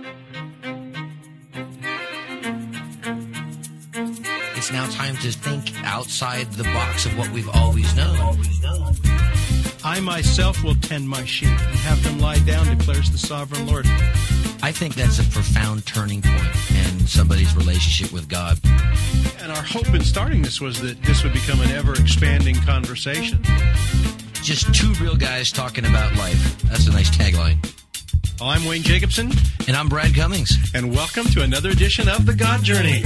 It's now time to think outside the box of what we've always known. I myself will tend my sheep and have them lie down, declares the sovereign Lord. I think that's a profound turning point in somebody's relationship with God. And our hope in starting this was that this would become an ever-expanding conversation. Just two real guys talking about life. That's a nice tagline. Well, I'm Wayne Jacobson. And I'm Brad Cummings. And welcome to another edition of The God Journey.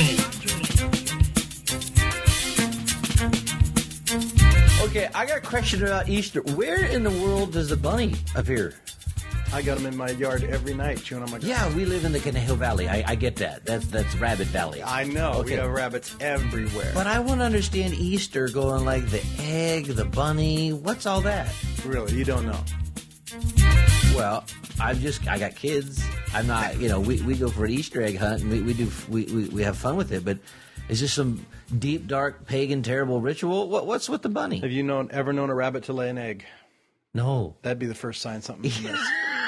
Okay, I got a question about Easter. Where in the world does the bunny appear? I got them in my yard every night chewing on my grass. Yeah, we live in the Conejo Valley. I get that. That's Rabbit Valley. I know. Okay. We have rabbits everywhere. But I want to understand Easter going like the egg, the bunny. What's all that? Really, you don't know. Well, I got kids. I'm not, we go for an Easter egg hunt and we have fun with it. But is this some deep, dark, pagan, terrible ritual? What's with the bunny? Have you ever known a rabbit to lay an egg? No. That'd be the first sign something's amiss.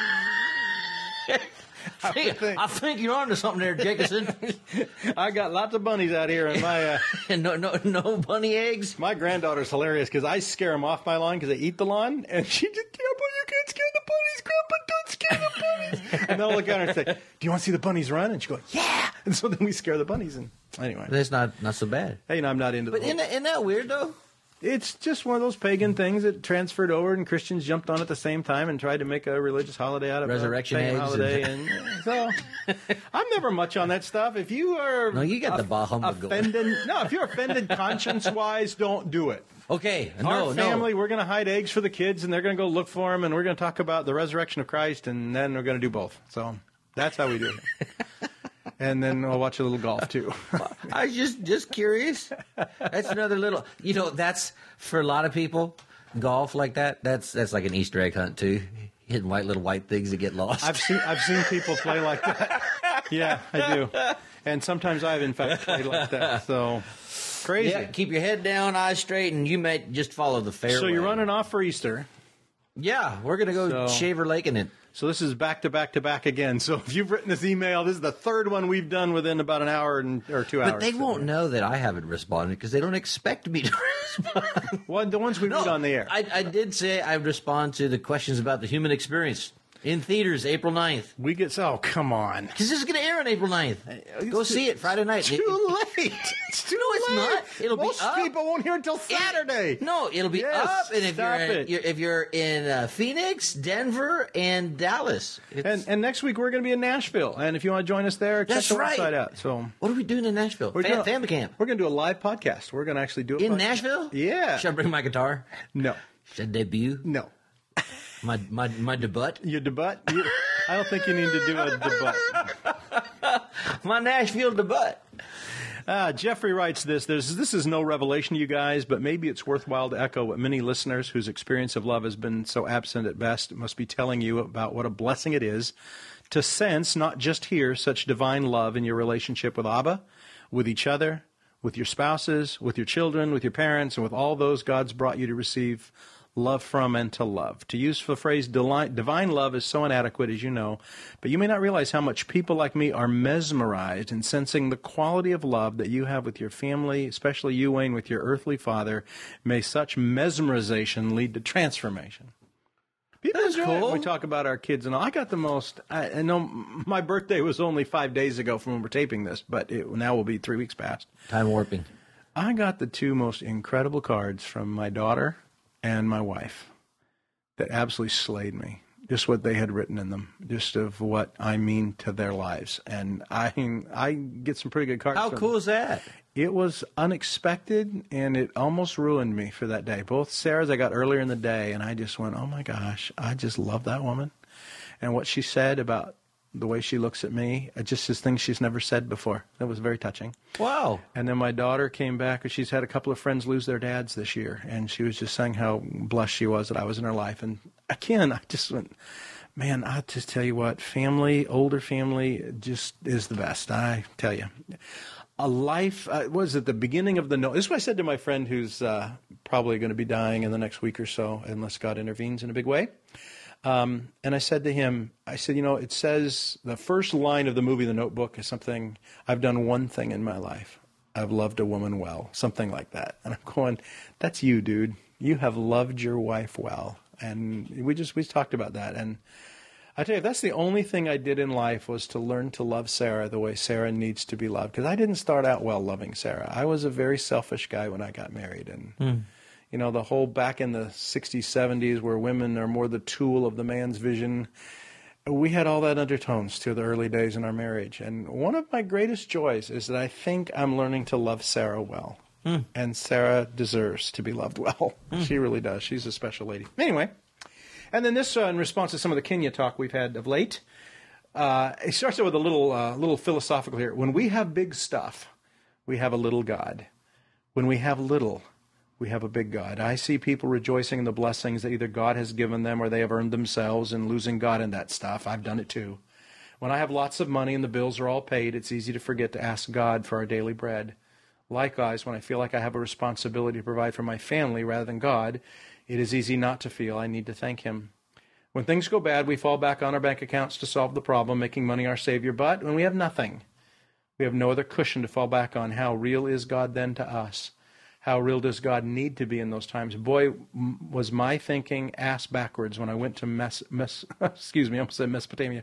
I think you're onto something there, Jacobson. I got lots of bunnies out here, and my no bunny eggs. My granddaughter's hilarious because I scare them off my lawn because they eat the lawn, and she just Grandpa, you can't scare the bunnies, Grandpa, don't scare the bunnies. And they'll look at her and say, "Do you want to see the bunnies run?" And she goes, "Yeah." And so then we scare the bunnies, and anyway, that's not so bad. Hey, I'm not into. But isn't that weird though? It's just one of those pagan things that transferred over, and Christians jumped on at the same time and tried to make a religious holiday out of resurrection a pagan eggs holiday. And so, I'm never much on that stuff. If you are you got the bah humbug offended, if you're offended conscience-wise, don't do it. Okay, Our family, we're going to hide eggs for the kids, and they're going to go look for them, and we're going to talk about the resurrection of Christ, and then we're going to do both. So that's how we do it. And then we'll watch a little golf, too. I was just curious. That's another little, that's for a lot of people, golf like that, that's like an Easter egg hunt, too. Hitting little white things that get lost. I've seen people play like that. Yeah, I do. And sometimes I've, in fact, played like that. So, crazy. Yeah, keep your head down, eyes straight, and you might just follow the fairway. So you're running off for Easter. Yeah, we're going to go Shaver Lake in it. So this is back to back to back again. So if you've written this email, this is the third one we've done within about an hour or 2 hours. But they won't know that I haven't responded because they don't expect me to respond. Well, the ones we read on the air. I did say I would respond to the questions about the human experience. In theaters, April 9th. We get come on. Because this is going to air on April 9th. Go see it Friday night. Too late. It's too late. It's not. It'll Most be up. people won't hear until Saturday. It'll be up. And if you're in Phoenix, Denver, and Dallas. And next week we're going to be in Nashville. And if you want to join us there, check the website out. So what are we doing in Nashville? Family camp. We're going to do a live podcast. We're going to actually do it. In Nashville? Yeah. Should I bring my guitar? No. Should I debut? No. My debut? Your debut? I don't think you need to do a debut. My Nashville debut. Jeffrey writes this is no revelation to you guys, but maybe it's worthwhile to echo what many listeners whose experience of love has been so absent at best must be telling you about what a blessing it is to sense, not just hear, such divine love in your relationship with Abba, with each other, with your spouses, with your children, with your parents, and with all those God's brought you to receive love from and to love. To use the phrase divine love is so inadequate, as you know, but you may not realize how much people like me are mesmerized in sensing the quality of love that you have with your family, especially you, Wayne, with your earthly father. May such mesmerization lead to transformation. People That's enjoy it. cool. We talk about our kids, and I got the most. I know my birthday was only 5 days ago from when we're taping this, but it now will be 3 weeks past. Time warping. I got the two most incredible cards from my daughter and my wife that absolutely slayed me. Just what they had written in them, just of what I mean to their lives. And I get some pretty good cards. How cool is that? It was unexpected, and it almost ruined me for that day. Both Sarah's I got earlier in the day, and I just went, oh my gosh, I just love that woman. And what she said about the way she looks at me, just is things she's never said before. That was very touching. Wow. And then my daughter came back, and she's had a couple of friends lose their dads this year, and she was just saying how blessed she was that I was in her life. And again, I just went, man, I just tell you what, family, older family, just is the best. I tell you. A life, was at the beginning of the this is what I said to my friend who's probably going to be dying in the next week or so, unless God intervenes in a big way. And I said to him, I said, it says the first line of the movie The Notebook is something, I've done one thing in my life. I've loved a woman well, something like that. And I'm going, that's you, dude. You have loved your wife well. And we talked about that. And I tell you, if that's the only thing I did in life was to learn to love Sarah the way Sarah needs to be loved. Because I didn't start out well loving Sarah. I was a very selfish guy when I got married. And, the whole back in the 60s, 70s where women are more the tool of the man's vision, we had all that undertones to the early days in our marriage. And one of my greatest joys is that I think I'm learning to love Sarah well. And Sarah deserves to be loved well. She really does. She's a special lady. Anyway, and then this, in response to some of the Kenya talk we've had of late, it starts out with a little philosophical here. When we have big stuff, we have a little God. When we have little, we have a big God. I see people rejoicing in the blessings that either God has given them or they have earned themselves and losing God in that stuff. I've done it too. When I have lots of money and the bills are all paid, it's easy to forget to ask God for our daily bread. Likewise, when I feel like I have a responsibility to provide for my family rather than God, it is easy not to feel I need to thank Him. When things go bad, we fall back on our bank accounts to solve the problem, making money our savior. But when we have nothing, we have no other cushion to fall back on. How real is God then to us? How real does God need to be in those times? Boy, was my thinking ass backwards when I went to excuse me, I almost said Mesopotamia.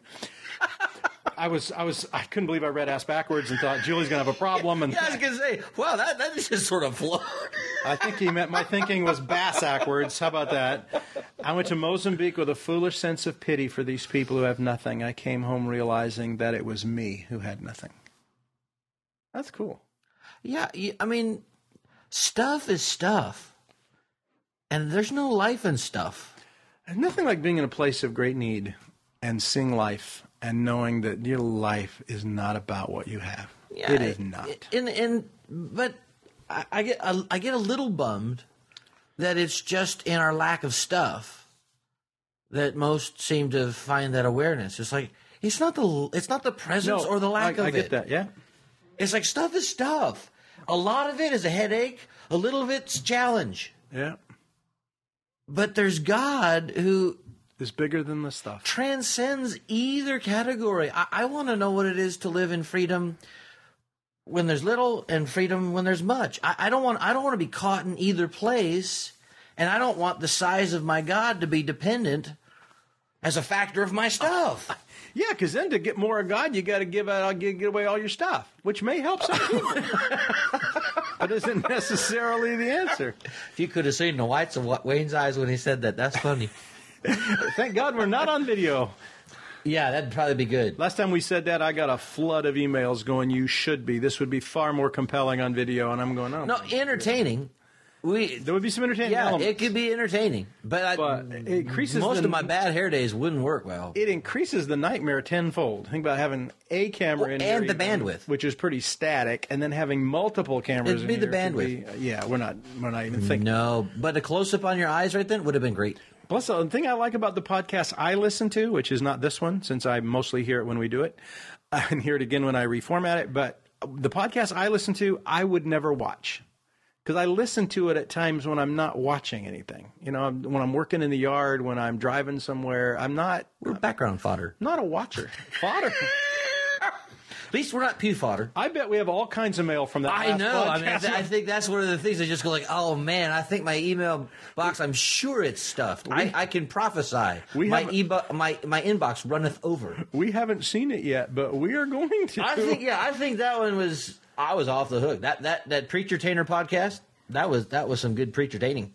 I couldn't believe I read ass backwards and thought Julie's going to have a problem. And Yeah, I was going to say, wow, that just sort of flowed. I think he meant my thinking was bass-ackwards. How about that? I went to Mozambique with a foolish sense of pity for these people who have nothing. I came home realizing that it was me who had nothing. That's cool. Yeah, I mean, stuff is stuff. And there's no life in stuff. There's nothing like being in a place of great need and seeing life and knowing that your life is not about what you have. Yeah, it is not. But I get a little bummed that it's just in our lack of stuff that most seem to find that awareness. It's like it's not the presence or the lack of it. I get that. Yeah. It's like stuff is stuff. A lot of it is a headache. A little of it's a challenge. Yeah. But there's God who is bigger than the stuff. Transcends either category. I want to know what it is to live in freedom when there's little and freedom when there's much. I don't want to be caught in either place, and I don't want the size of my God to be dependent as a factor of my stuff. Yeah, because then to get more of God, you got to give away all your stuff, which may help some people, but isn't necessarily the answer. If you could have seen the whites of Wayne's eyes when he said that, that's funny. Thank God we're not on video. Yeah, that'd probably be good. Last time we said that, I got a flood of emails going, you should be. This would be far more compelling on video. And I'm going, oh. No, entertaining. There would be some entertaining elements. Yeah, it could be entertaining. But it increases most of my bad hair days wouldn't work well. It increases the nightmare tenfold. Think about having a camera in and here, the bandwidth, which is pretty static, and then having multiple cameras. It'd be in the here bandwidth. We're not even thinking. No, but a close up on your eyes right then would have been great. Plus, the thing I like about the podcast I listen to, which is not this one, since I mostly hear it when we do it, and hear it again when I reformat it, but the podcast I listen to, I would never watch. Because I listen to it at times when I'm not watching anything. You know, when I'm working in the yard, when I'm driving somewhere, we're background fodder. Not a watcher. Fodder. At least we're not pew fodder. I bet we have all kinds of mail from that I know. podcast. I mean, I think that's one of the things that just go like, oh, man, I think my email box, I'm sure it's stuffed. I can prophesy. My inbox runneth over. We haven't seen it yet, but we are going to. I think that one was... I was off the hook. That Preacher Tainer podcast, that was some good preacher taining.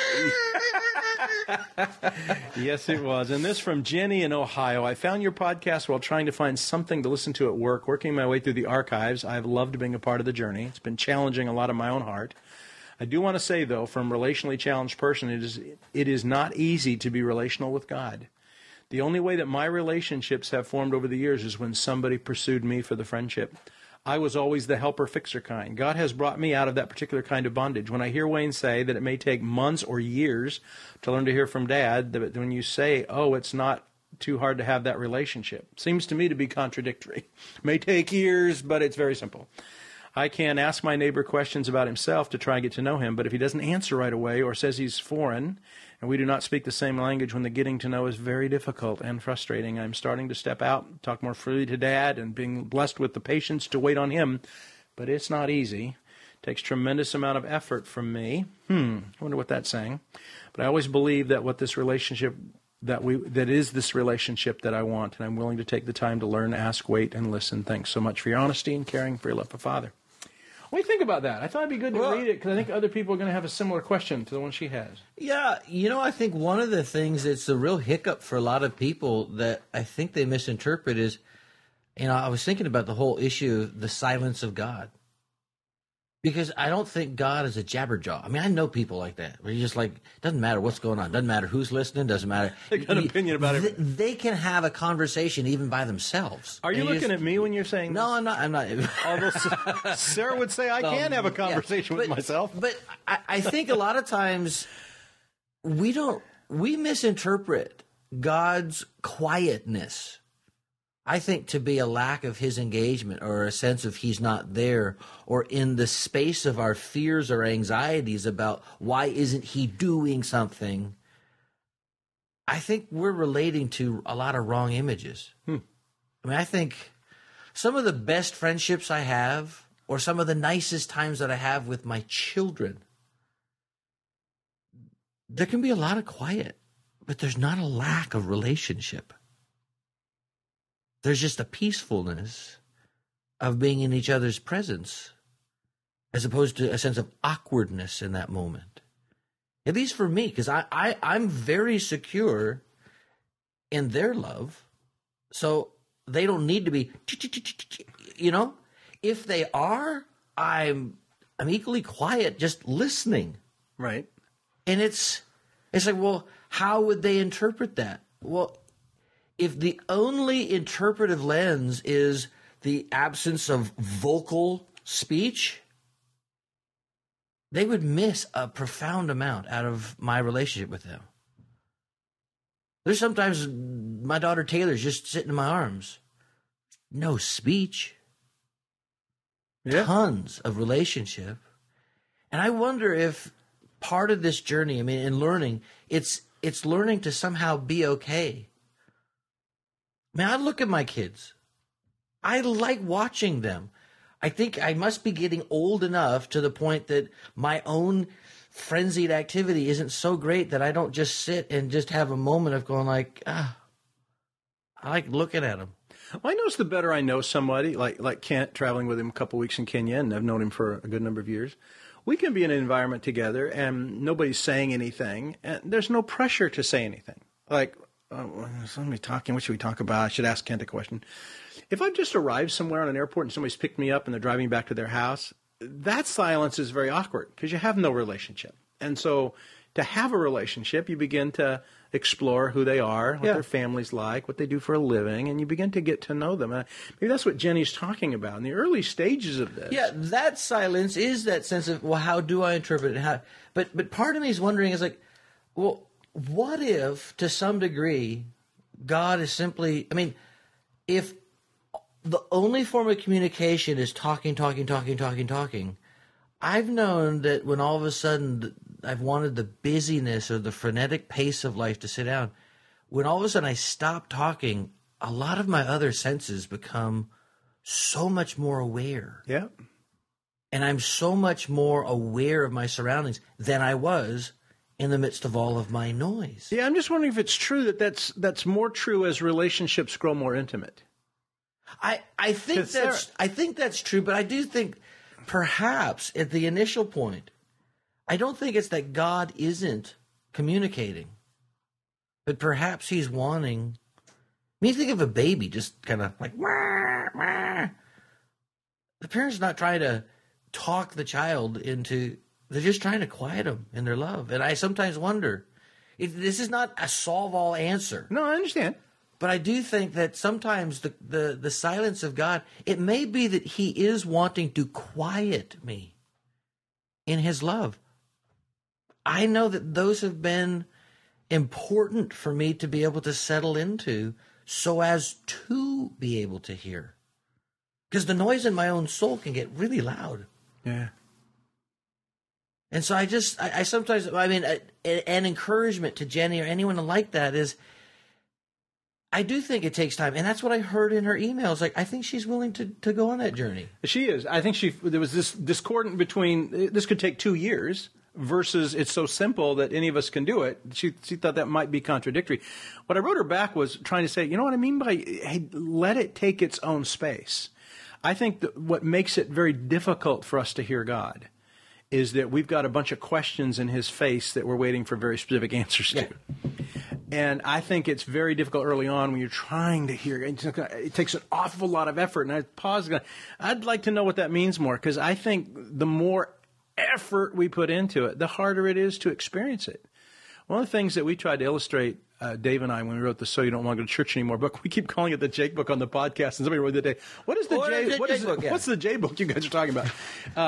Yes, it was. And this from Jenny in Ohio. I found your podcast while trying to find something to listen to at work. Working my way through the archives, I've loved being a part of the journey. It's been challenging a lot of my own heart. I do want to say, though, from a relationally challenged person, it is not easy to be relational with God. The only way that my relationships have formed over the years is when somebody pursued me for the friendship. I was always the helper-fixer kind. God has brought me out of that particular kind of bondage. When I hear Wayne say that it may take months or years to learn to hear from Dad, that when you say, oh, it's not too hard to have that relationship, seems to me to be contradictory. It may take years, but it's very simple. I can ask my neighbor questions about himself to try and get to know him, but if he doesn't answer right away or says he's foreign and we do not speak the same language when the getting to know is very difficult and frustrating, I'm starting to step out, talk more freely to Dad, and being blessed with the patience to wait on him. But it's not easy. It takes tremendous amount of effort from me. I wonder what that's saying. But I always believe that what this relationship that is this relationship that I want, and I'm willing to take the time to learn, ask, wait, and listen. Thanks so much for your honesty and caring for your love for Father. What do you think about that? I thought it'd be good to read it because I think other people are going to have a similar question to the one she has. Yeah, I think one of the things that's a real hiccup for a lot of people that I think they misinterpret is, I was thinking about the whole issue of the silence of God. Because I don't think God is a jabberjaw. I mean, I know people like that, where you're just like, doesn't matter what's going on, doesn't matter who's listening, doesn't matter. They got an opinion about it. They can have a conversation even by themselves. Are you looking at me when you're saying this? No, I'm not. Although Sarah would say I can have a conversation with myself. But I think a lot of times we misinterpret God's quietness, I think, to be a lack of his engagement or a sense of he's not there, or in the space of our fears or anxieties about why isn't he doing something. I think we're relating to a lot of wrong images. I mean, I think some of the best friendships I have, or some of the nicest times that I have with my children, there can be a lot of quiet, but there's not a lack of relationship. There's just a peacefulness of being in each other's presence, as opposed to a sense of awkwardness in that moment. At least for me, because I'm very secure in their love, so they don't need to be, If they are, I'm equally quiet, just listening. Right. And it's like, well, how would they interpret that? Well, if the only interpretive lens is the absence of vocal speech, they would miss a profound amount out of my relationship with them. There's sometimes my daughter Taylor's just sitting in my arms. No speech. Yeah. Tons of relationship. And I wonder if part of this journey, in learning, it's learning to somehow be okay. I look at my kids. I like watching them. I think I must be getting old enough to the point that my own frenzied activity isn't so great that I don't just sit and just have a moment of going like, I like looking at them. Well, I notice the better I know somebody, like Kent, traveling with him a couple weeks in Kenya, and I've known him for a good number of years, we can be in an environment together and nobody's saying anything, and there's no pressure to say anything. Like, somebody talking, what should we talk about? I should ask Kent a question. If I've just arrived somewhere on an airport and somebody's picked me up and they're driving back to their house, that silence is very awkward because you have no relationship. And so to have a relationship, you begin to explore who they are, what their family's like, what they do for a living, and you begin to get to know them. Maybe that's what Jenny's talking about in the early stages of this. Yeah, that silence is that sense of, well, how do I interpret it? But part of me is wondering, is like, well, what if, to some degree, God is simply, if the only form of communication is talking, I've known that when all of a sudden I've wanted the busyness or the frenetic pace of life to sit down, when all of a sudden I stop talking, a lot of my other senses become so much more aware. Yeah. And I'm so much more aware of my surroundings than I was in the midst of all of my noise. Yeah, I'm just wondering if it's true that's more true as relationships grow more intimate. I think that's true, but I do think perhaps at the initial point, I don't think it's that God isn't communicating, but perhaps he's wanting. Think of a baby just kind of like, wah, wah. The parent's not trying to talk the child into. They're just trying to quiet them in their love. And I sometimes wonder, this is not a solve-all answer. No, I understand. But I do think that sometimes the silence of God, it may be that he is wanting to quiet me in his love. I know that those have been important for me to be able to settle into so as to be able to hear. because the noise in my own soul can get really loud. Yeah. And so I sometimes, an encouragement to Jenny or anyone like that is, I do think it takes time. And that's what I heard in her emails. Like, I think she's willing to go on that journey. She is. I think there was this discordant between, this could take 2 years versus it's so simple that any of us can do it. She thought that might be contradictory. What I wrote her back was trying to say, you know what I mean by, hey, let it take its own space. I think that what makes it very difficult for us to hear God is that we've got a bunch of questions in his face that we're waiting for very specific answers to. Yeah. And I think it's very difficult early on when you're trying to hear. It takes an awful lot of effort. And I pause. I'd like to know what that means more, because I think the more effort we put into it, the harder it is to experience it. One of the things that we tried to illustrate, Dave and I, when we wrote the So You Don't Want to Go to Church Anymore book, we keep calling it the Jake book on the podcast. And somebody wrote the day, what's the J book you guys are talking about?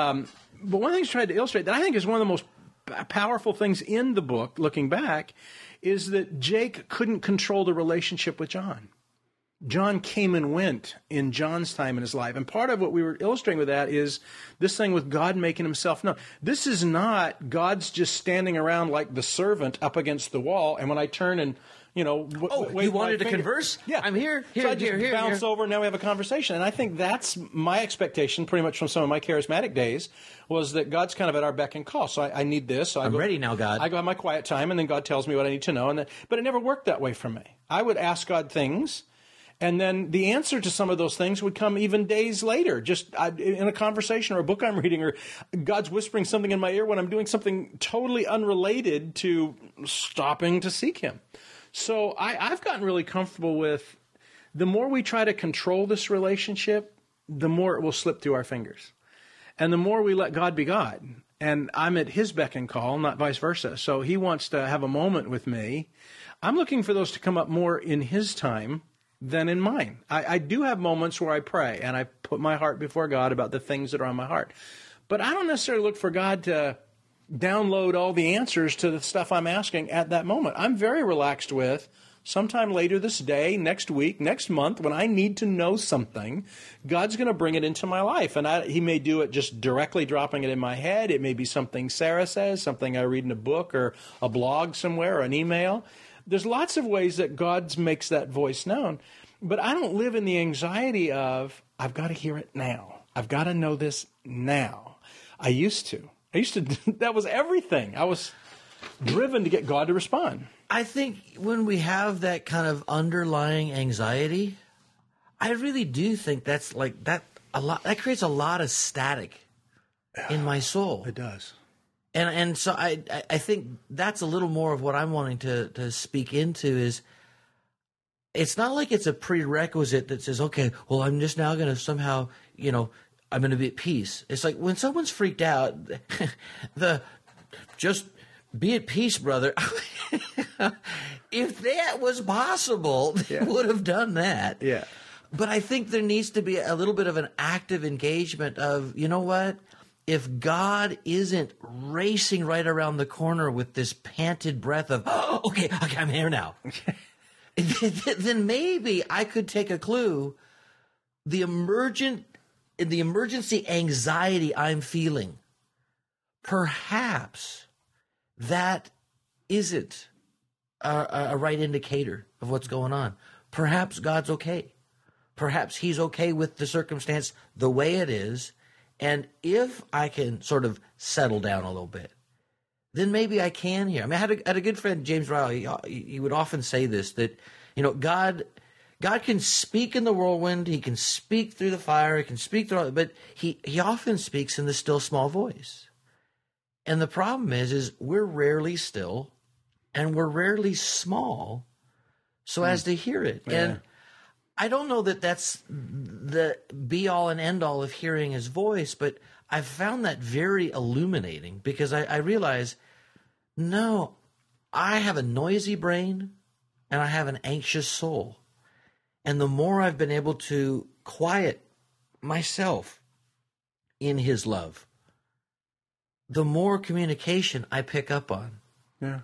But one of the things we tried to illustrate that I think is one of the most powerful things in the book, looking back, is that Jake couldn't control the relationship with John. John came and went in John's time in his life. And part of what we were illustrating with that is this thing with God making himself known. This is not God's just standing around like the servant up against the wall. And when I turn and, you wanted to converse? Yeah. I'm here. So I just bounce over and now we have a conversation. And I think that's my expectation pretty much from some of my charismatic days, was that God's kind of at our beck and call. So I need this. So I'm ready now, God. I go have my quiet time, and then God tells me what I need to know. But it never worked that way for me. I would ask God things, and then the answer to some of those things would come even days later, just in a conversation or a book I'm reading, or God's whispering something in my ear when I'm doing something totally unrelated to stopping to seek him. So I've gotten really comfortable with the more we try to control this relationship, the more it will slip through our fingers. And the more we let God be God. And I'm at his beck and call, not vice versa. So he wants to have a moment with me. I'm looking for those to come up more in his time than in mine. I do have moments where I pray and I put my heart before God about the things that are on my heart. But I don't necessarily look for God to download all the answers to the stuff I'm asking at that moment. I'm very relaxed with sometime later this day, next week, next month, when I need to know something, God's going to bring it into my life. And he may do it just directly dropping it in my head. It may be something Sarah says, something I read in a book or a blog somewhere or an email. There's lots of ways that God makes that voice known. But I don't live in the anxiety of, I've got to hear it now. I've got to know this now. I used to, that was everything. I was driven to get God to respond. I think when we have that kind of underlying anxiety, I really do think that's like that a lot. That creates a lot of static in my soul. It does. And so I think that's a little more of what I'm wanting to speak into is it's not like it's a prerequisite that says, okay, well, I'm just now going to somehow, I'm going to be at peace. It's like when someone's freaked out, just be at peace, brother. If that was possible, they would have done that. Yeah. But I think there needs to be a little bit of an active engagement of, you know what? If God isn't racing right around the corner with this panted breath of, oh, okay, I'm here now, then maybe I could take a clue. The emergency anxiety I'm feeling, perhaps that isn't a right indicator of what's going on. Perhaps God's okay. Perhaps he's okay with the circumstance the way it is. And if I can sort of settle down a little bit, then maybe I can hear. I mean, I had a good friend, James Riley. He would often say this, that, God can speak in the whirlwind. He can speak through the fire. He can speak through, but he often speaks in the still small voice. And the problem is we're rarely still and we're rarely small so as to hear it. Yeah. And I don't know that that's the be all and end all of hearing his voice, but I've found that very illuminating because I realize, no, I have a noisy brain and I have an anxious soul. And the more I've been able to quiet myself in his love, the more communication I pick up on. Yeah.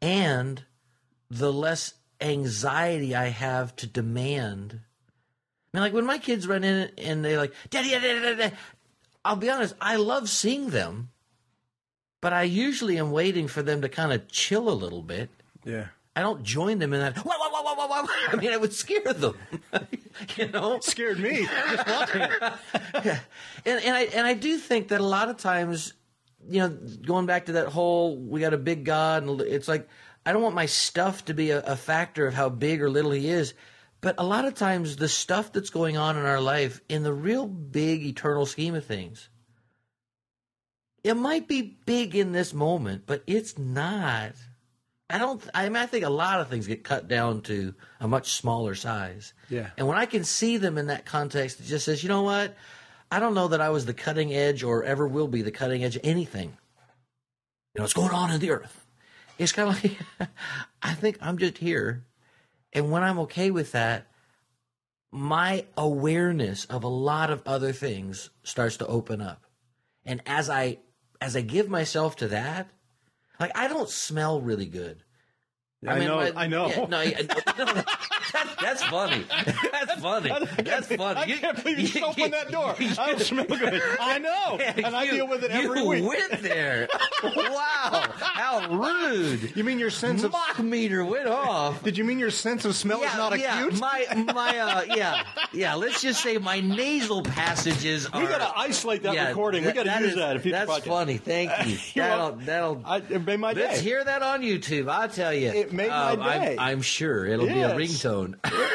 And the less anxiety I have to demand I mean, like when my kids run in and they're like, Daddy, Daddy, Daddy, Daddy, I'll be honest, I love seeing them, but I usually am waiting for them to kind of chill a little bit. Yeah. I don't join them in that. Wah, wah, wah, wah, wah, wah. I mean, I would scare them. You know, Scared me just watching it. yeah. And I do think that a lot of times, you know, going back to that whole we got a big God, and it's like I don't want my stuff to be a factor of how big or little He is. But a lot of times, the stuff that's going on in our life, in the real big eternal scheme of things, it might be big in this moment, but it's not. I think a lot of things get cut down to a much smaller size. Yeah. And when I can see them in that context, it just says, you know what? I don't know that I was the cutting edge or ever will be the cutting edge of anything. You know, what's going on in the earth. It's kind of like, I think I'm just here. And when I'm okay with that, my awareness of a lot of other things starts to open up. And as I give myself to that, like, I don't smell really good. I know. Yeah, no, that's funny. That's funny. That's funny. I can't believe you opened that door. I don't smell good. I know. And I deal with it every week. You went there. Wow. How rude. You mean your sense of... Mach meter went off. Did you mean your sense of smell is not acute? Yeah. Let's just say my nasal passages are... We got to isolate that recording. We got to use that. That's funny. Thank you. It made my day. Let's hear that on YouTube. I'll tell you. It made my day. I'm sure it'll be a ringtone.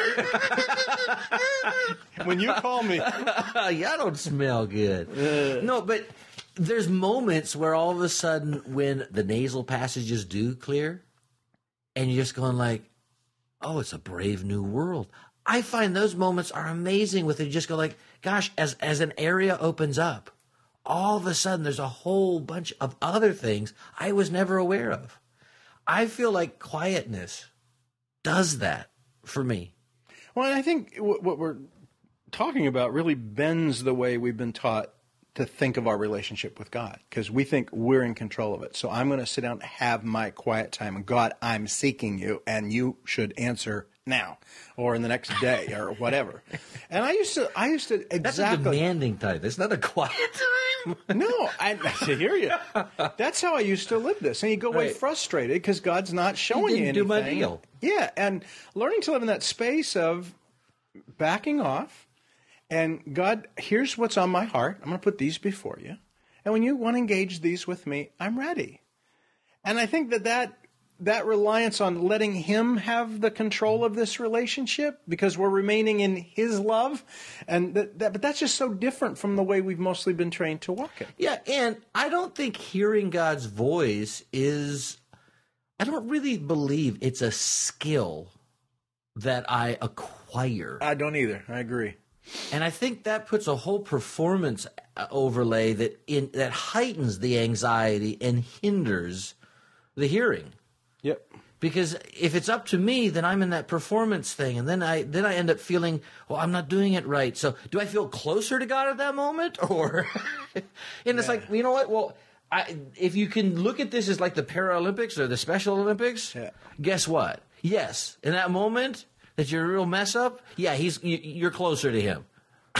When you call me. I don't smell good. No, but there's moments where all of a sudden when the nasal passages do clear and you're just going like, oh, it's a brave new world. I find those moments are amazing with it. You just go like, gosh, as an area opens up, all of a sudden there's a whole bunch of other things I was never aware of. I feel like quietness does that for me. Well, I think what we're talking about really bends the way we've been taught to think of our relationship with God, because we think we're in control of it. So I'm going to sit down and have my quiet time. And God, I'm seeking you, and you should answer now or in the next day or whatever. And I used to exactly. That's a demanding type. It's not a quiet time. No, I hear you. That's how I used to live this. And you go away frustrated because God's not showing you anything. Do my deal. Yeah, and learning to live in that space of backing off. And God, here's what's on my heart. I'm going to put these before you. And when you want to engage these with me, I'm ready. And I think that reliance on letting Him have the control of this relationship, because we're remaining in His love, and but that's just so different from the way we've mostly been trained to walk it. Yeah, and I don't think hearing God's voice I don't really believe it's a skill that I acquire. I don't either. I agree. And I think that puts a whole performance overlay that heightens the anxiety and hinders the hearing. Yep. Because if it's up to me, then I'm in that performance thing, and then I end up feeling, well, I'm not doing it right. So do I feel closer to God at that moment, or? And it's like, you know what? Well, if you can look at this as like the Paralympics or the Special Olympics, guess what? Yes, in that moment that you're a real mess up, you're closer to Him.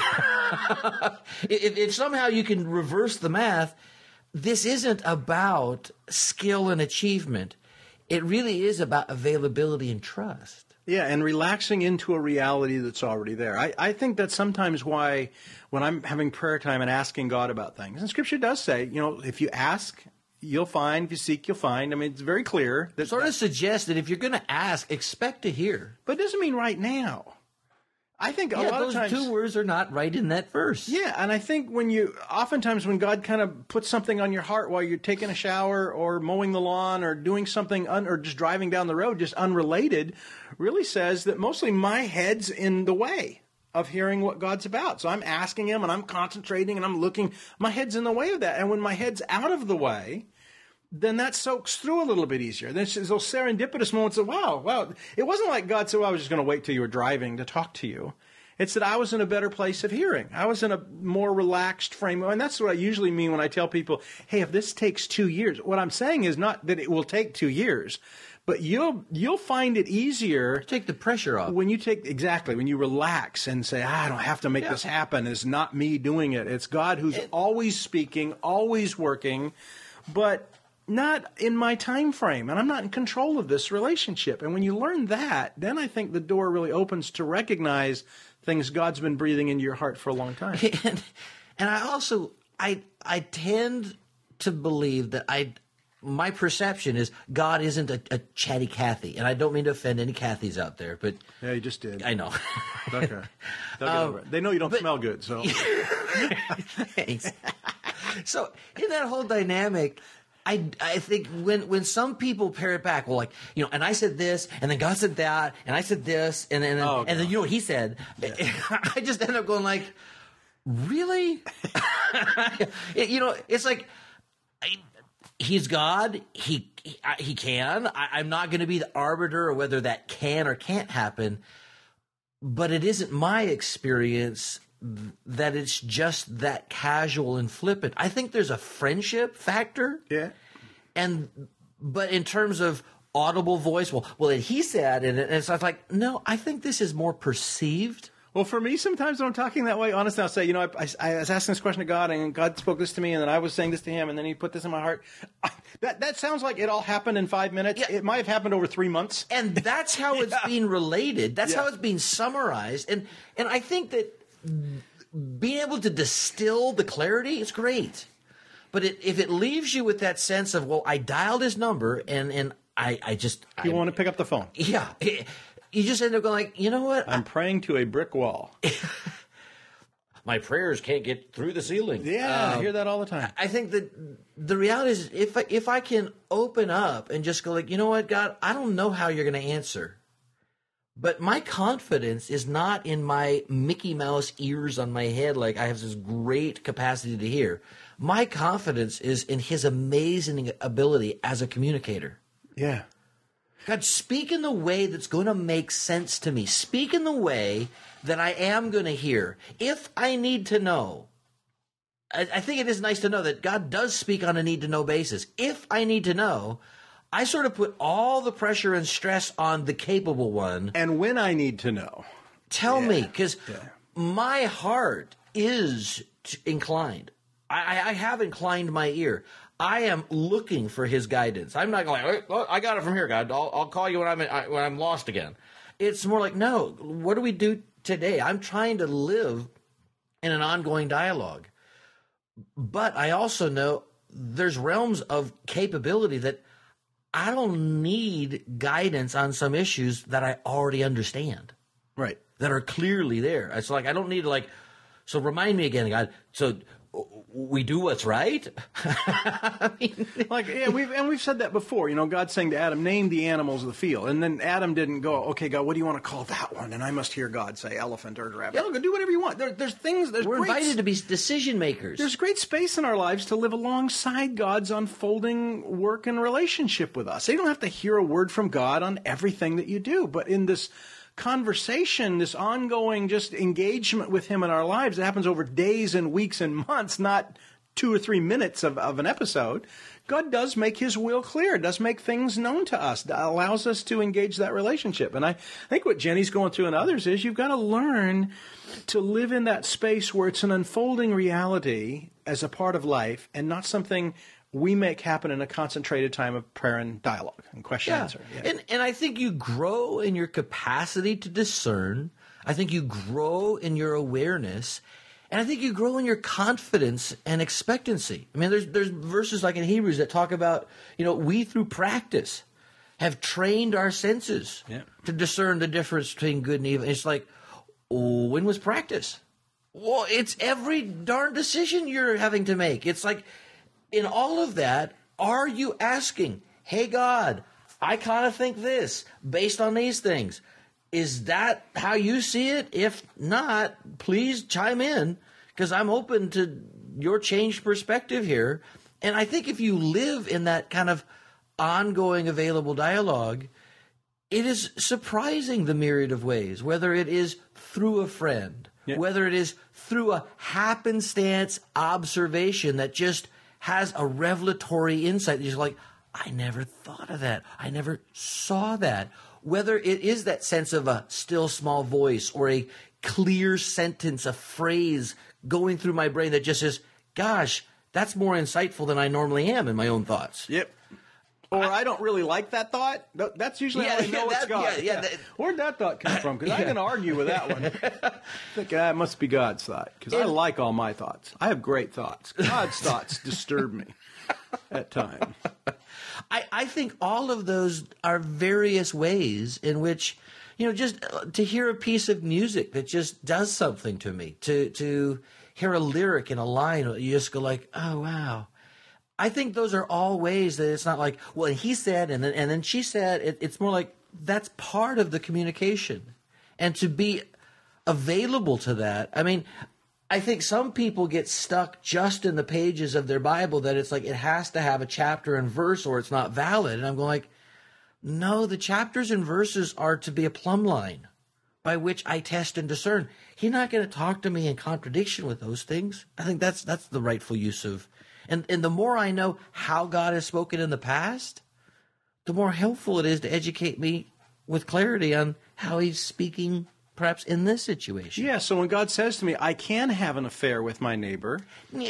If somehow you can reverse the math, this isn't about skill and achievement. It really is about availability and trust. Yeah, and relaxing into a reality that's already there. I think that's sometimes why when I'm having prayer time and asking God about things, and Scripture does say, if you ask, you'll find. If you seek, you'll find. I mean, it's very clear. That sort of suggests that if you're going to ask, expect to hear. But it doesn't mean right now. I think a lot of times those two words are not right in that verse. Yeah, and I think oftentimes when God kind of puts something on your heart while you're taking a shower or mowing the lawn or doing something or just driving down the road, just unrelated, really says that mostly my head's in the way of hearing what God's about. So I'm asking Him and I'm concentrating and I'm looking. My head's in the way of that. And when my head's out of the way, then that soaks through a little bit easier. There's those serendipitous moments of, wow. It wasn't like God said, well, I was just going to wait till you were driving to talk to you. It's that I was in a better place of hearing. I was in a more relaxed frame. And that's what I usually mean when I tell people, hey, if this takes 2 years, what I'm saying is not that it will take 2 years, But you'll find it easier Take the pressure off. when you relax and say, I don't have to make this happen. It's not me doing it. It's God who's always speaking, always working, but not in my time frame. And I'm not in control of this relationship. And when you learn that, then I think the door really opens to recognize things God's been breathing into your heart for a long time. And I also, I tend to believe that my perception is God isn't a chatty Cathy. And I don't mean to offend any Cathys out there, but Yeah, you just did. I know. Okay. They'll get over it. They know you don't smell good, so. Thanks. So in that whole dynamic, I think when some people pare it back, well, like, and I said this, and then God said that, and I said this, and then and then you know what he said. Yeah. I just end up going like, really? It's like he's God. He can. I'm not going to be the arbiter of whether that can or can't happen. But it isn't my experience that it's just that casual and flippant. I think there's a friendship factor. Yeah. But in terms of audible voice, well, and he said, and so I was like, no, I think this is more perceived. Well, for me, sometimes when I'm talking that way, honestly, I'll say, I was asking this question to God, and God spoke this to me, and then I was saying this to him, and then he put this in my heart. That sounds like it all happened in 5 minutes. Yeah. It might have happened over 3 months. And that's how it's being related. That's how it's being summarized. And I think that being able to distill the clarity is great. But if it leaves you with that sense of, well, I dialed his number, and I just... You want to pick up the phone. Yeah. You just end up going like, you know what? I'm praying to a brick wall. My prayers can't get through the ceiling. Yeah, I hear that all the time. I think that the reality is if I can open up and just go like, you know what, God, I don't know how you're going to answer. But my confidence is not in my Mickey Mouse ears on my head like I have this great capacity to hear. My confidence is in his amazing ability as a communicator. Yeah. God, speak in the way that's going to make sense to me. Speak in the way that I am going to hear. If I need to know, I think it is nice to know that God does speak on a need-to-know basis. If I need to know, I sort of put all the pressure and stress on the capable one. And when I need to know. Tell me, because my heart is inclined. I have inclined my ear. I am looking for his guidance. I'm not going, I got it from here, God. I'll call you when I'm lost again. It's more like, no, what do we do today? I'm trying to live in an ongoing dialogue. But I also know there's realms of capability that I don't need guidance on some issues that I already understand. Right. That are clearly there. It's like, I don't need to so remind me again, God. So we do what's right. I mean, we've said that before. God's saying to Adam, name the animals of the field, and then Adam didn't go, okay, God, what do you want to call that one? And I must hear God say elephant or rabbit. Yeah, do whatever you want. We're invited to be decision makers. There's great space in our lives to live alongside God's unfolding work and relationship with us. You don't have to hear a word from God on everything that you do, but in this conversation, this ongoing just engagement with him in our lives that happens over days and weeks and months, not 2 or 3 minutes of an episode, God does make his will clear, does make things known to us, allows us to engage that relationship. And I think what Jenny's going through and others is you've got to learn to live in that space where it's an unfolding reality as a part of life and not something we make happen in a concentrated time of prayer and dialogue and question answer. Yeah. And I think you grow in your capacity to discern. I think you grow in your awareness. And I think you grow in your confidence and expectancy. I mean, there's verses like in Hebrews that talk about, we through practice have trained our senses to discern the difference between good and evil. It's like, when was practice? Well, it's every darn decision you're having to make. It's like, in all of that, are you asking, hey, God, I kind of think this based on these things. Is that how you see it? If not, please chime in because I'm open to your changed perspective here. And I think if you live in that kind of ongoing available dialogue, it is surprising the myriad of ways, whether it is through a friend, whether it is through a happenstance observation that just has a revelatory insight. You're like, I never thought of that. I never saw that. Whether it is that sense of a still small voice or a clear sentence, a phrase going through my brain that just says, gosh, that's more insightful than I normally am in my own thoughts. Yep. Or I don't really like that thought. That's usually how I know it's God. Where'd that thought come from? Because I can argue with that one. I think it must be God's thought. Because I like all my thoughts. I have great thoughts. God's thoughts disturb me at times. I think all of those are various ways in which, just to hear a piece of music that just does something to me, to hear a lyric in a line, you just go like, oh, wow. I think those are all ways that it's not like, well, he said, and then she said. It's more like that's part of the communication. And to be available to that, I mean, I think some people get stuck just in the pages of their Bible that it's like it has to have a chapter and verse or it's not valid. And I'm going like, no, the chapters and verses are to be a plumb line by which I test and discern. He's not going to talk to me in contradiction with those things. I think that's the rightful use of. And the more I know how God has spoken in the past, the more helpful it is to educate me with clarity on how he's speaking perhaps in this situation. Yeah, so when God says to me, I can have an affair with my neighbor,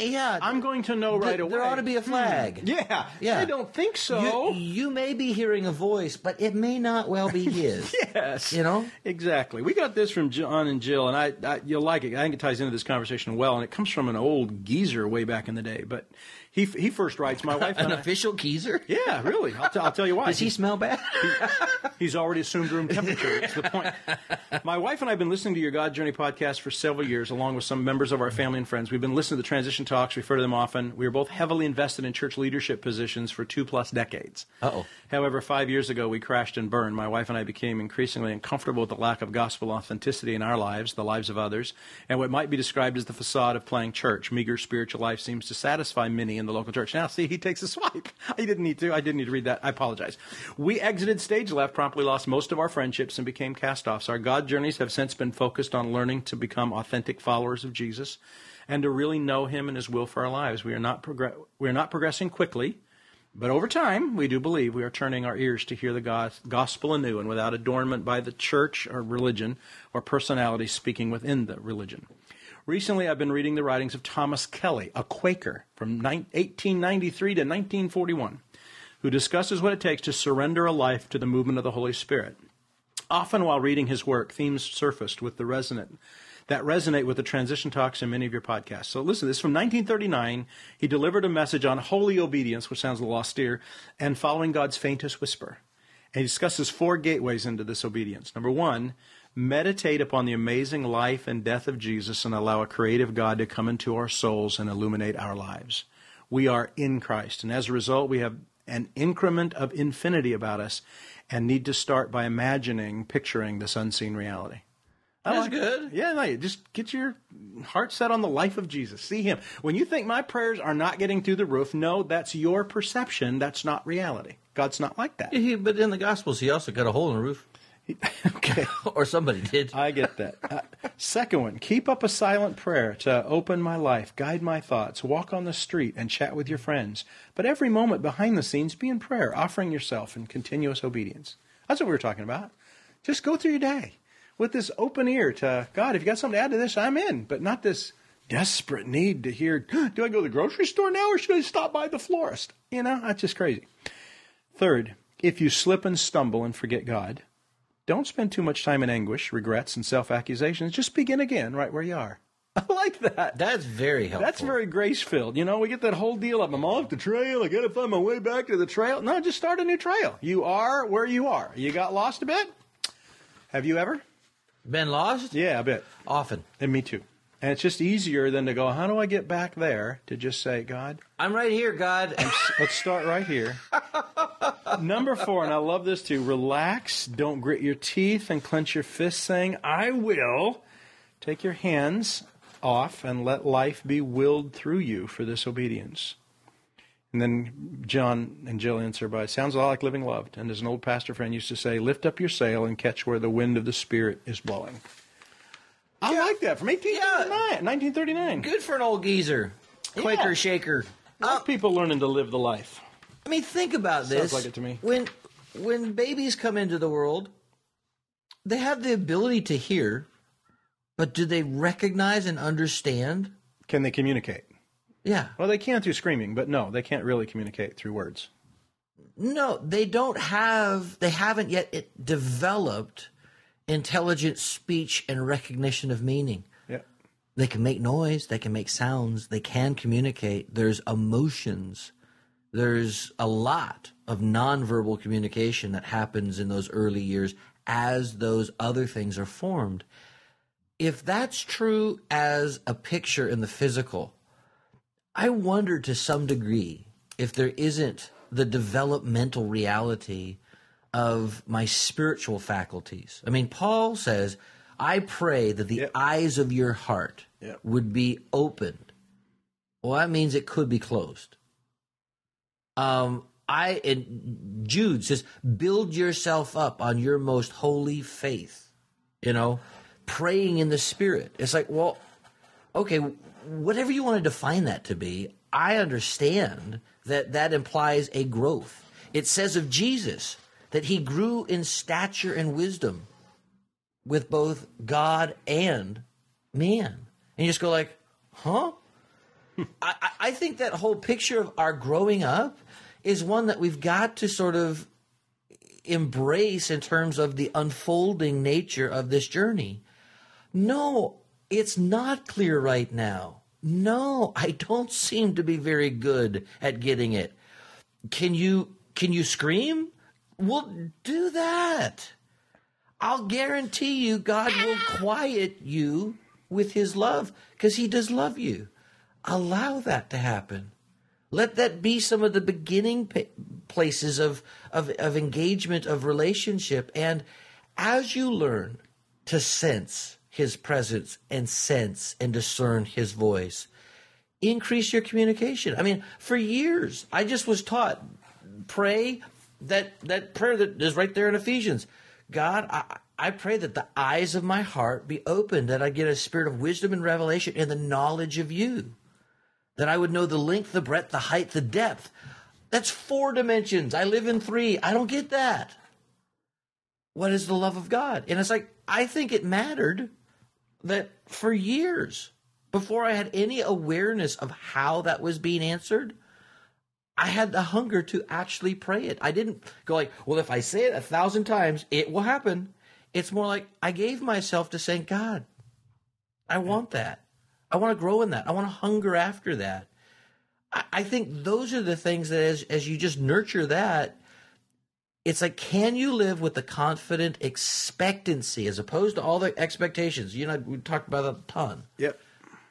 I'm going to know right away. There ought to be a flag. Yeah, I don't think so. You may be hearing a voice, but it may not well be his. Yes. Exactly. We got this from John and Jill, and I you'll like it. I think it ties into this conversation well, and it comes from an old geezer way back in the day, but he first writes, my wife and An official geezer? Yeah, really. I'll tell you why. Does he smell bad? He's already assumed room temperature. That's the point. My wife and I have been listening to your God Journey podcast for several years, along with some members of our family and friends. We've been listening to the transition talks, refer to them often. We were both heavily invested in church leadership positions for 2+ decades. Uh-oh. However, 5 years ago, we crashed and burned. My wife and I became increasingly uncomfortable with the lack of gospel authenticity in our lives, the lives of others, and what might be described as the facade of playing church. Meager spiritual life seems to satisfy many in the local church. Now, see, he takes a swipe. I didn't need to read that. I apologize. We exited stage left, promptly lost most of our friendships, and became cast-offs. Our God journeys have since been focused on learning to become authentic followers of Jesus and to really know him and his will for our lives. We are not progressing quickly, but over time, we do believe we are turning our ears to hear the gospel anew and without adornment by the church or religion or personality speaking within the religion. Recently, I've been reading the writings of Thomas Kelly, a Quaker from 1893 to 1941, who discusses what it takes to surrender a life to the movement of the Holy Spirit. Often while reading his work, themes surfaced that resonate with the transition talks in many of your podcasts. So listen, this is from 1939. He delivered a message on holy obedience, which sounds a little austere, and following God's faintest whisper. And he discusses 4 gateways into this obedience. Number 1, meditate upon the amazing life and death of Jesus and allow a creative God to come into our souls and illuminate our lives. We are in Christ, and as a result, we have an increment of infinity about us and need to start by picturing this unseen reality. That's good. Yeah, no, just get your heart set on the life of Jesus. See him. When you think my prayers are not getting through the roof, no, that's your perception. That's not reality. God's not like that. But in the Gospels, he also got a hole in the roof. Okay. Or somebody did. I get that. Second one, keep up a silent prayer to open my life, guide my thoughts, walk on the street, and chat with your friends. But every moment behind the scenes, be in prayer, offering yourself in continuous obedience. That's what we were talking about. Just go through your day with this open ear to God. If you got something to add to this, I'm in. But not this desperate need to hear, do I go to the grocery store now or should I stop by the florist? That's just crazy. Third, if you slip and stumble and forget God, don't spend too much time in anguish, regrets, and self-accusations. Just begin again right where you are. I like that. That's very helpful. That's very grace-filled. We get that whole deal of I'm off the trail. I got to find my way back to the trail. No, just start a new trail. You are where you are. You got lost a bit? Have you ever? Been lost? Yeah, a bit. Often. And me too. And it's just easier than to go, how do I get back there? To just say, God. I'm right here, God. Let's start right here. Number 4, and I love this too, relax, don't grit your teeth and clench your fists saying, I will. Take your hands off and let life be willed through you for this obedience. And then John and Jill answer by, sounds a lot like living loved. And as an old pastor friend used to say, lift up your sail and catch where the wind of the Spirit is blowing. I like that, from 1939. Good for an old geezer. Quaker shaker. People learning to live the life. I mean, think about this. Sounds like it to me. When babies come into the world, they have the ability to hear, but do they recognize and understand? Can they communicate? Yeah. Well, they can through screaming, but no, they can't really communicate through words. No, they haven't yet developed intelligent speech and recognition of meaning. Yeah. They can make noise, they can make sounds, they can communicate. There's emotions. There's a lot of nonverbal communication that happens in those early years as those other things are formed. If that's true as a picture in the physical, I wonder to some degree if there isn't the developmental reality of my spiritual faculties. I mean, Paul says, I pray that the eyes of your heart would be opened. Well, that means it could be closed. And Jude says, build yourself up on your most holy faith, praying in the Spirit. It's like, well, okay, whatever you want to define that to be, I understand that implies a growth. It says of Jesus that he grew in stature and wisdom with both God and man. And you just go like, huh? I think that whole picture of our growing up is one that we've got to sort of embrace in terms of the unfolding nature of this journey. No, it's not clear right now. No, I don't seem to be very good at getting it. Can you scream? Well, do that. I'll guarantee you God will quiet you with his love because he does love you. Allow that to happen. Let that be some of the beginning places of engagement, of relationship. And as you learn to sense his presence and sense and discern his voice, increase your communication. I mean, for years, I just was taught, pray that prayer that is right there in Ephesians. God, I pray that the eyes of my heart be opened, that I get a spirit of wisdom and revelation in the knowledge of you, that I would know the length, the breadth, the height, the depth. That's 4 dimensions. I live in 3. I don't get that. What is the love of God? And it's like, I think it mattered that for years, before I had any awareness of how that was being answered, I had the hunger to actually pray it. I didn't go like, well, if I say it 1,000 times, it will happen. It's more like I gave myself to saying, God, I want that. I want to grow in that. I want to hunger after that. I think those are the things that as you just nurture that, it's like, can you live with the confident expectancy as opposed to all the expectations? We talked about that a ton. Yep.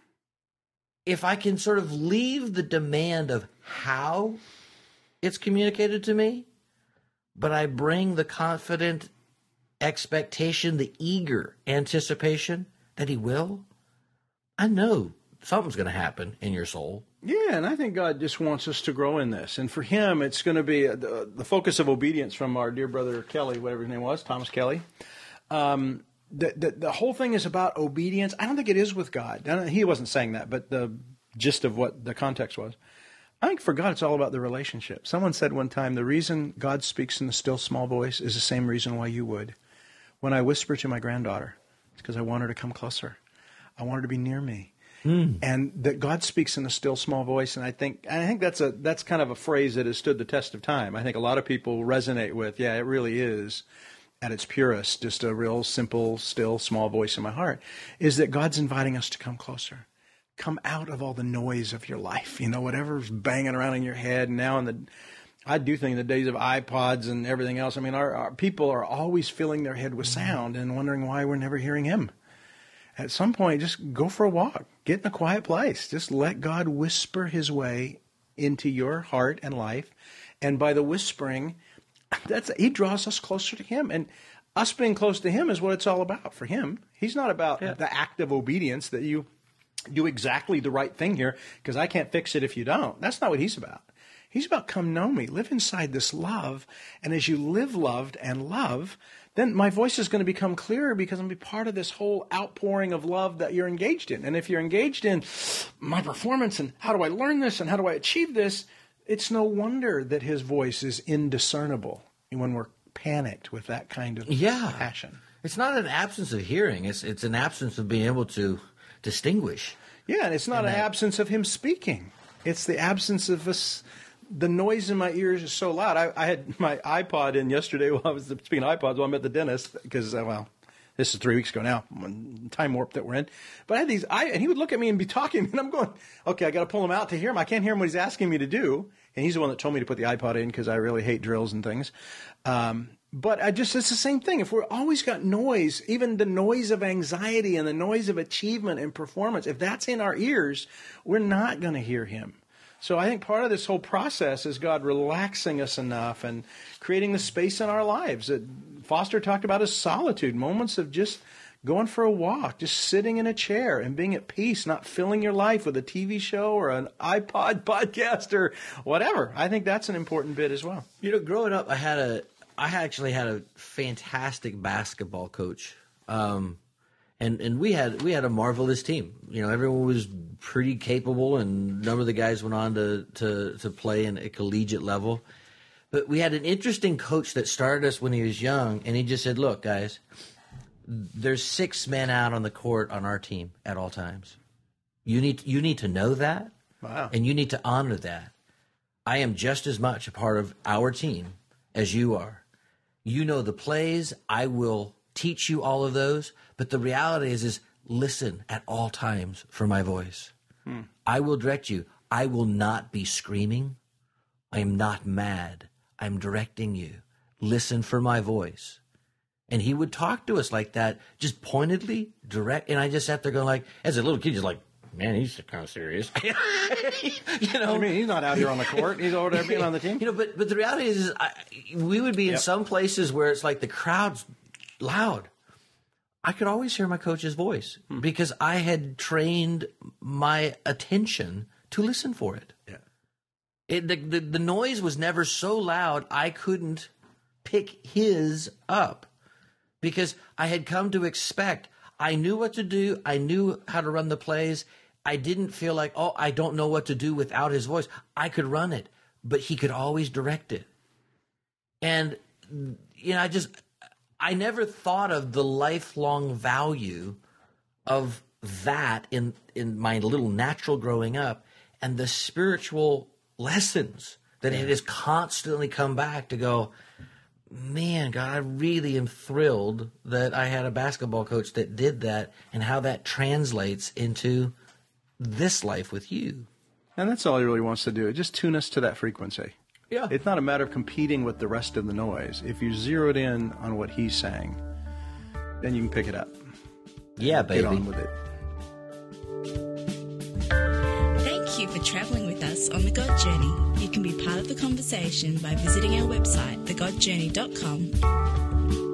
If I can sort of leave the demand of how it's communicated to me, but I bring the confident expectation, the eager anticipation that he will, I know something's going to happen in your soul. Yeah, and I think God just wants us to grow in this. And for him, it's going to be the focus of obedience from our dear brother Kelly, whatever his name was, Thomas Kelly. The whole thing is about obedience. I don't think it is with God. He wasn't saying that, but the gist of what the context was. I think for God, it's all about the relationship. Someone said one time, the reason God speaks in the still small voice is the same reason why you would. When I whisper to my granddaughter, it's because I want her to come closer. I want her to be near me. And that God speaks in a still small voice, and I think that's kind of a phrase that has stood the test of time. I think a lot of people resonate with, it really is, at its purest, just a real simple, still, small voice in my heart, is that God's inviting us to come closer. Come out of all the noise of your life, whatever's banging around in your head. And now I do think in the days of iPods and everything else, I mean, our people are always filling their head with sound and wondering why we're never hearing him. At some point, just go for a walk. Get in a quiet place. Just let God whisper his way into your heart and life. And by the whispering, he draws us closer to him. And us being close to him is what it's all about for him. He's not about the act of obedience that you do exactly the right thing here because I can't fix it if you don't. That's not what he's about. He's about come know me, live inside this love. And as you live loved and love, then my voice is going to become clearer because I'm going to be part of this whole outpouring of love that you're engaged in. And if you're engaged in my performance and how do I learn this and how do I achieve this, it's no wonder that his voice is indiscernible when we're panicked with that kind of passion. It's not an absence of hearing. It's an absence of being able to distinguish. Yeah, and it's not an absence of him speaking. It's the absence of us. The noise in my ears is so loud. I had my iPod in yesterday while I was speaking of iPods while I'm at the dentist because, this is 3 weeks ago now, time warp that we're in. But I had these, and he would look at me and be talking, and I'm going, okay, I got to pull him out to hear him. I can't hear him what he's asking me to do. And he's the one that told me to put the iPod in because I really hate drills and things. But it's the same thing. If we're always got noise, even the noise of anxiety and the noise of achievement and performance, if that's in our ears, we're not going to hear him. So I think part of this whole process is God relaxing us enough and creating the space in our lives that Foster talked about as solitude, moments of just going for a walk, just sitting in a chair and being at peace, not filling your life with a TV show or an iPod podcast or whatever. I think that's an important bit as well. Growing up, I actually had a fantastic basketball coach. And we had a marvelous team. Everyone was pretty capable, and a number of the guys went on to play in a collegiate level. But we had an interesting coach that started us when he was young, and he just said, "Look, guys, there's 6 men out on the court on our team at all times. You need to know that, wow, and you need to honor that. I am just as much a part of our team as you are. You know the plays. I will teach you all of those. But the reality is listen at all times for my voice. I will direct you. I will not be screaming. I am not mad. I'm directing you. Listen for my voice." And he would talk to us like that, just pointedly, direct. And I just sat there going like, as a little kid, just like, man, he's kind of serious. I mean, he's not out here on the court. He's over there being on the team. But the reality is we would be in some places where it's like the crowd's loud. I could always hear my coach's voice because I had trained my attention to listen for it. Yeah. The noise was never so loud I couldn't pick his up because I had come to expect. I knew what to do. I knew how to run the plays. I didn't feel like, I don't know what to do without his voice. I could run it, but he could always direct it. And, I never thought of the lifelong value of that in my little natural growing up and the spiritual lessons that it has constantly come back to go, man, God, I really am thrilled that I had a basketball coach that did that and how that translates into this life with you. And that's all he really wants to do. Just tune us to that frequency. Yeah. It's not a matter of competing with the rest of the noise. If you zeroed in on what he's saying, then you can pick it up. Yeah, baby. Get on with it. Thank you for traveling with us on The God Journey. You can be part of the conversation by visiting our website, thegodjourney.com.